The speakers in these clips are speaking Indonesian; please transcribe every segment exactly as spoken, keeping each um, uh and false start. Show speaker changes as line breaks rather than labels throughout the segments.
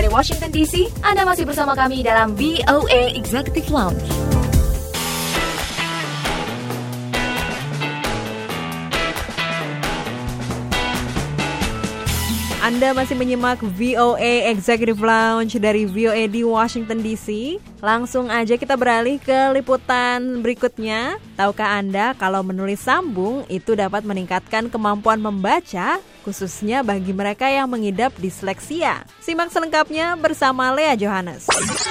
Washington D C. Anda masih bersama kami dalam V O A Executive Lounge.
Anda masih menyimak V O A Executive Lounge dari V O A di Washington D C. Langsung aja kita beralih ke liputan berikutnya. Tahukah Anda kalau menulis sambung itu dapat meningkatkan kemampuan membaca, khususnya bagi mereka yang mengidap disleksia? Simak selengkapnya bersama Lea Johannes.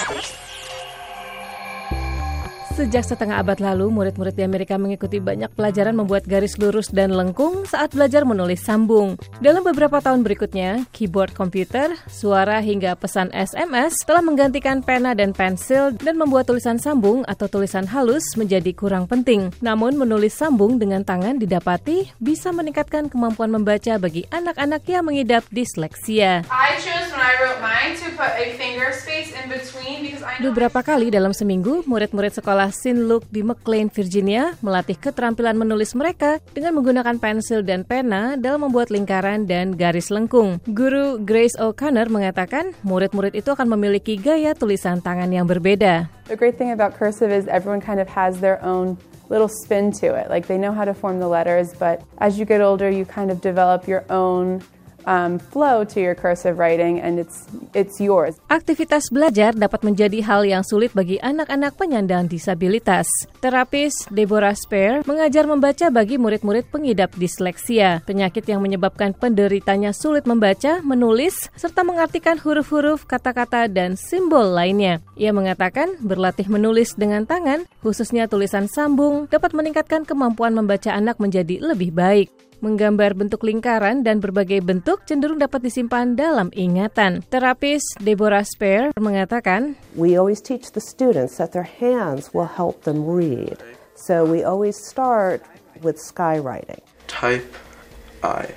Sejak setengah abad lalu, murid-murid di Amerika mengikuti banyak pelajaran membuat garis lurus dan lengkung saat belajar menulis sambung. Dalam beberapa tahun berikutnya, keyboard komputer, suara hingga pesan S M S telah menggantikan pena dan pensil dan membuat tulisan sambung atau tulisan halus menjadi kurang penting. Namun, menulis sambung dengan tangan didapati bisa meningkatkan kemampuan membaca bagi anak-anak yang mengidap disleksia.
I chose when I wrote mine to put a finger space in between because I know
Beberapa kali dalam seminggu, murid-murid sekolah Saint Luke di McLean, Virginia, melatih keterampilan menulis mereka dengan menggunakan pensil dan pena dalam membuat lingkaran dan garis lengkung. Guru Grace O'Connor mengatakan, murid-murid itu akan memiliki gaya tulisan tangan yang berbeda.
The great thing about cursive is everyone kind of has their own little spin to it. Like they know how to form the letters, but as you get older, you kind of develop your own Um, flow to your cursive writing and it's it's yours.
Aktivitas belajar dapat menjadi hal yang sulit bagi anak-anak penyandang disabilitas. Terapis Deborah Spare mengajar membaca bagi murid-murid pengidap disleksia, penyakit yang menyebabkan penderitanya sulit membaca, menulis, serta mengartikan huruf-huruf, kata-kata, dan simbol lainnya. Ia mengatakan berlatih menulis dengan tangan, khususnya tulisan sambung, dapat meningkatkan kemampuan membaca anak menjadi lebih baik. Menggambar bentuk lingkaran dan berbagai bentuk cenderung dapat disimpan dalam ingatan. Terapis Deborah Spare mengatakan,
We always teach the students that their hands will help them read. So we always start with skywriting.
Type I.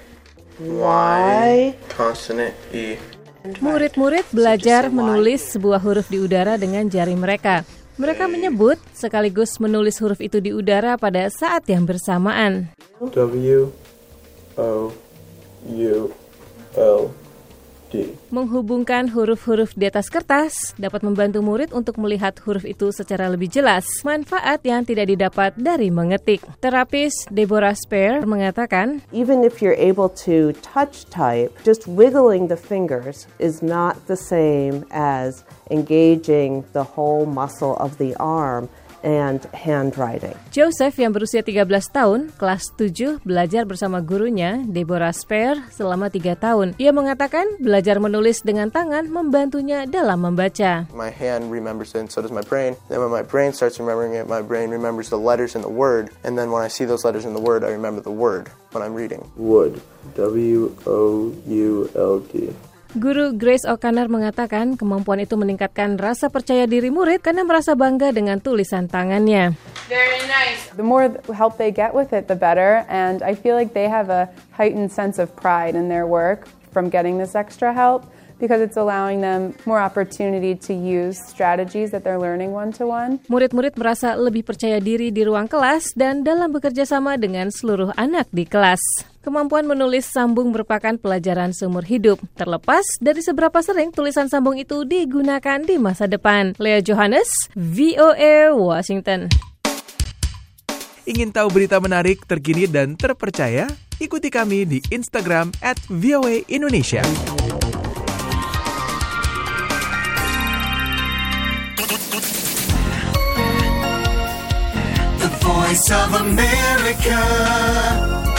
Y.
Consonant E.
Murid-murid belajar menulis sebuah huruf di udara dengan jari mereka. Mereka menyebut sekaligus menulis huruf itu di udara pada saat yang bersamaan.
W. O. U. L. D.
Menghubungkan huruf-huruf di atas kertas dapat membantu murid untuk melihat huruf itu secara lebih jelas, manfaat yang tidak didapat dari mengetik. Terapis Deborah Spare mengatakan,
Even if you're able to touch type, just wiggling the fingers is not the same as engaging the whole muscle of the arm and handwriting.
Joseph yang berusia tiga belas tahun, kelas tujuh, belajar bersama gurunya, Deborah Spare, selama tiga tahun. Ia mengatakan belajar menulis dengan tangan membantunya dalam membaca.
My hand remembers it and so does my brain. Then when my brain starts remembering it, my brain remembers the letters in the word. And then when I see those letters in the word, I remember the word when I'm reading. Wood. W O U L D.
Guru Grace O'Connor mengatakan kemampuan itu meningkatkan rasa percaya diri murid karena merasa bangga dengan tulisan tangannya.
very nice.
The more help they get with it, the better. And I feel like they have a heightened sense of pride in their work from getting this extra help, because it's allowing them more opportunity to use strategies that they're learning one-to-one.
Murid-murid merasa lebih percaya diri di ruang kelas dan dalam bekerja sama dengan seluruh anak di kelas. Kemampuan menulis sambung merupakan pelajaran seumur hidup, terlepas dari seberapa sering tulisan sambung itu digunakan di masa depan. Lea Johannes, V O A Washington.
Ingin tahu berita menarik, terkini, dan terpercaya? Ikuti kami di Instagram at V O A Indonesia.
The Voice of America.